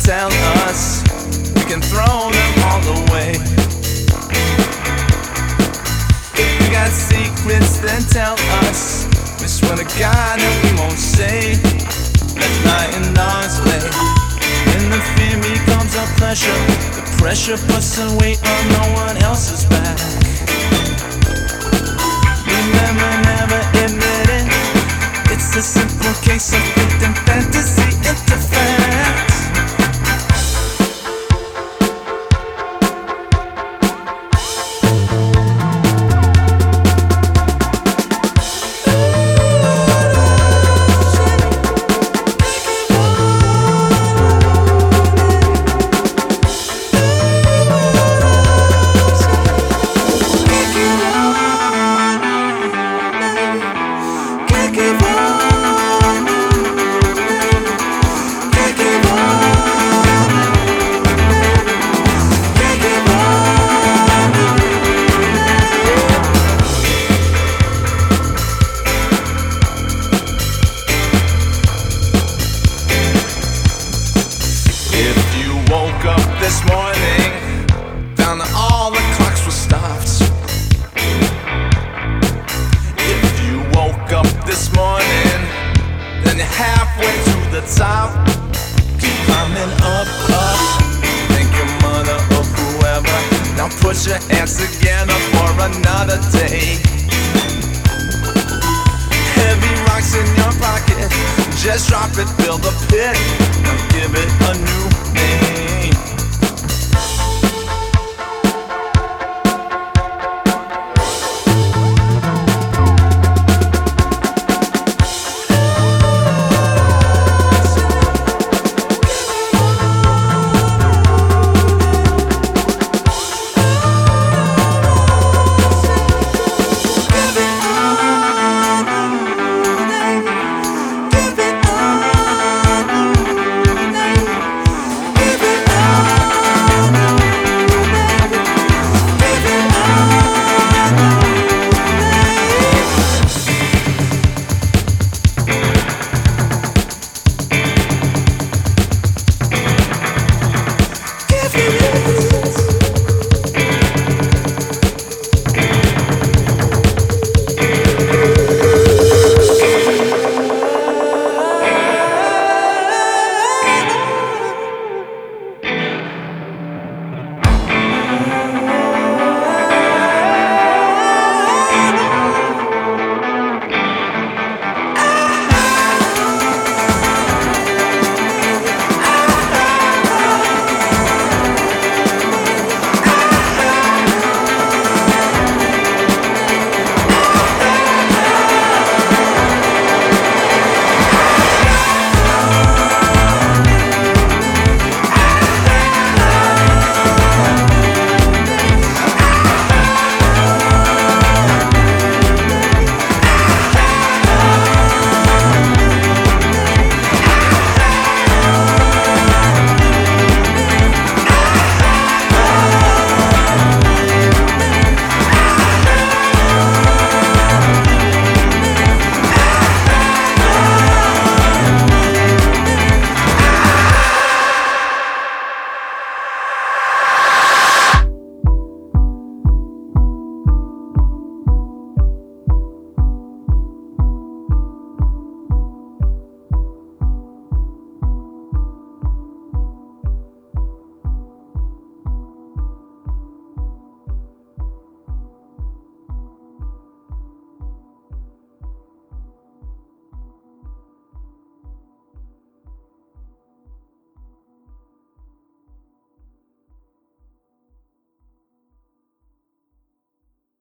tell us we can throw them all away. We got secrets that tell us we swear to God that we won't say. Let night and dark play. When the fear becomes a pleasure, the pressure puts a weight on no one else's back. Remember, never admit it. It's a simple case of fitting fantasy into fact. Woke up this morning, found that all the clocks were stopped. If you woke up this morning, then you're halfway to the top. Keep climbing up, up. Thank your mother or whoever. Now put your hands together for another day. Heavy rocks in your pocket, just drop it, fill the pit, and give it a new name.